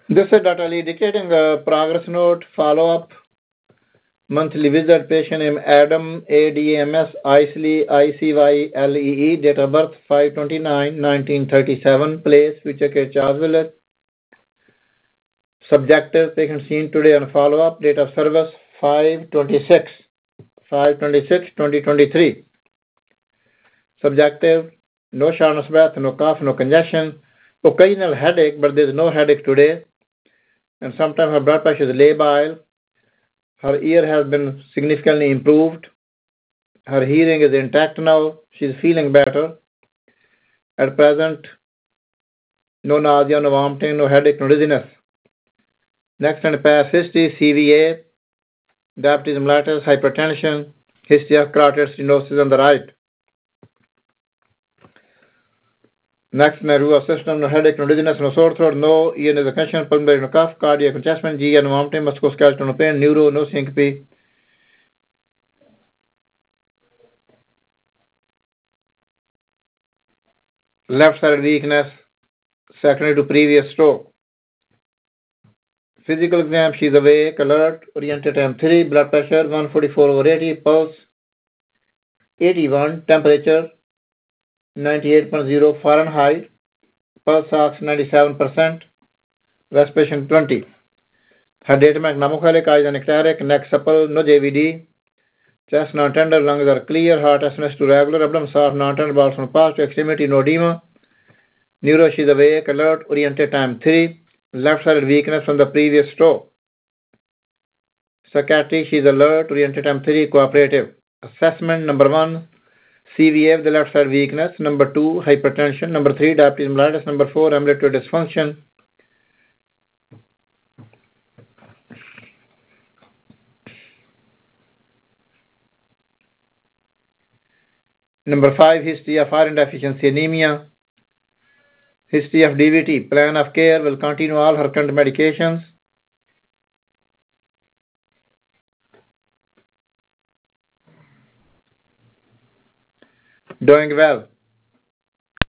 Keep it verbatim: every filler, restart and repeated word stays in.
This is Doctor Ali indicating a progress note, follow-up, monthly visit, patient name Adam, A D M S, Isley, I C Y L E E, date of birth five twenty-nine nineteen thirty-seven, place Wichake, Charlesville. Subjective, patient seen today on follow-up, date of service five twenty-six, five twenty-six twenty twenty-three. Subjective, no shortness of breath, no cough, no congestion, occasional headache, but there is no headache today. And sometimes her blood pressure is labile. Her ear has been significantly improved. Her hearing is intact now. She is feeling better. At present, no nausea, no vomiting, no headache, no dizziness. Next and past history, C V A, diabetes mellitus, hypertension, history of carotid stenosis on the right. Next, nervous system, no headache, no dizziness, no sore throat, no ear nasal congestion, pulmonary no cough, cardiac congestion, G N vomiting, musculoskeletal no pain, neuro, no syncope. Left side weakness, secondary to previous stroke. Physical exam, she is awake, alert, oriented M three, blood pressure one forty-four over eighty, pulse eighty-one, temperature ninety-eight point zero Fahrenheit, pulse ox ninety-seven percent, respiration twenty. Her diatemic pneumocholic, eyes anecteric, neck supple, no J V D, chest non-tender, lungs are clear, heart S N S to regular, abdomen soft, non-tender, bowels from past, extremity, no edema. Neuro, she is awake, alert, oriented time three, left-sided weakness from the previous stroke. Psychiatry, she is alert, oriented time three, cooperative. Assessment number one, C V A of the left side weakness. Number two, hypertension. Number three, diabetes mellitus. Number four, ambulatory dysfunction. Number five, history of iron deficiency anemia. History of D V T. Plan of care will continue all her current medications. Doing well.